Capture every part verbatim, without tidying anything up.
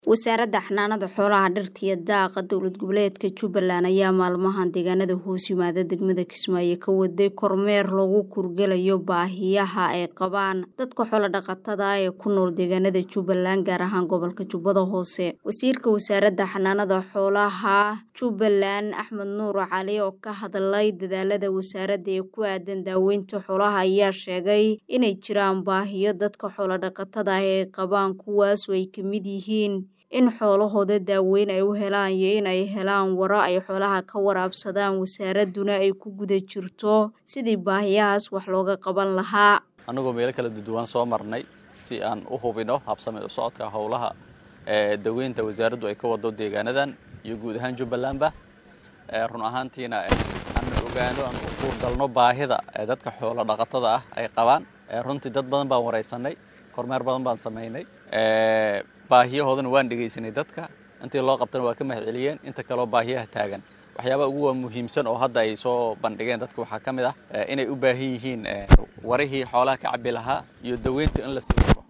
wasaaradda xanaanada xoolaha dhirta iyo daaqa dowlad goboleedka Jubbaland ayaa maalmahan deegaanada hoos yimaada degmada Kismaayo ka waday kormeer lagu kurgalayo baahiyaha ay qabaan dadka xoolo dhaqatada ah ee ku nool deegaanada Jubbaland gaar ahaan gobolka Jubbada Hoose. Wasiirka wasaaradda xanaanada xoolaha Jubbaland Axmed Nuur Cali oo ka hadlay dadaalada wasaaradda ee ku aadan daaweynta xoolaha ayaa sheegay inay jiraan baahiyo dadka xoolo dhaqatada ah ay qabaan kuwaas oo ay ka mid yihiin in xoolahooda daaweyn ay u helaan iyo in ay helaan waro ay xoolaha ka waraabsadaan wasaaraduna ay ku guda jirto sidii baahiyahaas wax looga qaban lahaa. anagoo meel kala duwan soo marnay si aan u hubino habsami u socodka howlaha ee daaweynta wasaaraddu ay ka wado deegaanadan iyo guud ahaan Jubbalandba run ahaantiina aan ogaano aan u dalno baahida dadka xoolo dhaqatada ah ay qabaan. runtii dad badan baan wareysanay, kormeer badan baan sameynay, ee baahiyahoodana waan dhageysanay dadka intii loo qabtana waa ka mahadceliyeen. inta kale oo baahiyaha taagan waxyaabo ugu muhiimsan oo hadda ay soo bandhigeen dadka waxaa kamid ah inay u baahan yihiin warihii xoolaha ka cabi lahaa iyo daweynta in la siiyo.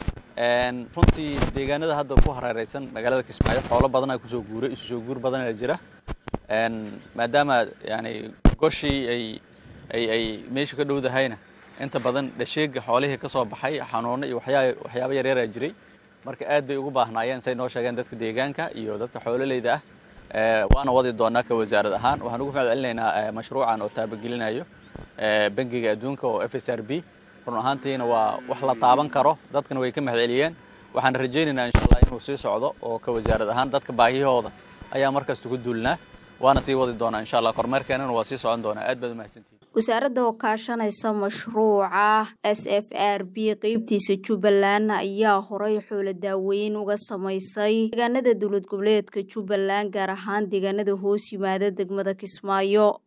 een runtii deegaanada hadda ku hareeraysan magaalada Kismaayo xoolo badan ay ku soo guuray isu soo guur badan jira. een maadaama yani goshii ay ay ay meesha ka dhowdahayna inta badan dhasheega xoolaha ka soo baxay xanuuno iyo waxyaabo waxyaabo yar yar jiray, marka aad bay ugu baahnaayeen say noo sheegeen dadka deegaanka iyo dadka xoololeyda ah. ee waana wadi doonaa ka wasaarad ahaan waxaan ugu mahadcelinaynaa mashruucan oo taabagelinayo ee bangiga adduunka oo F S R B. run ahaantiina waa wax la taaban karo, dadkana way ka mahadceliyeen. waxaan rajaynaynaa insha Allah inuu sii socdo oo ka wasaarad ahaan dadka baahiyahooda ayaa markaas ugu duulnaa waana sii wadi doonaa insha Allah. kormeerkeena waa sii socon doonaa. aad baad u mahadsantihiin. wasaaradda oo kaashanaysa mashruuca S F R B qaybtiisa Jubbaland ayaa horay xoolo daaweyn uga samaysay deegaanada dowlad goboleedka Jubbaland gaar ahaan deegaanada hoos yimaada degmada Kismaayo.